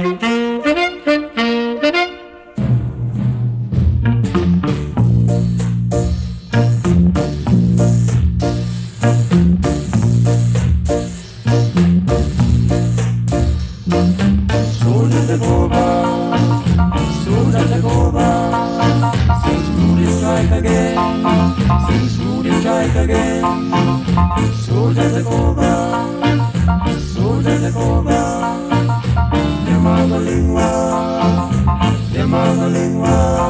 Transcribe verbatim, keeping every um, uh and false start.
Soldiers take over, soldiers take over. Since Rudy strike again, since Rudy strike again. Soldiers take over, soldiers take over. Them are the lingua, them are the lingua.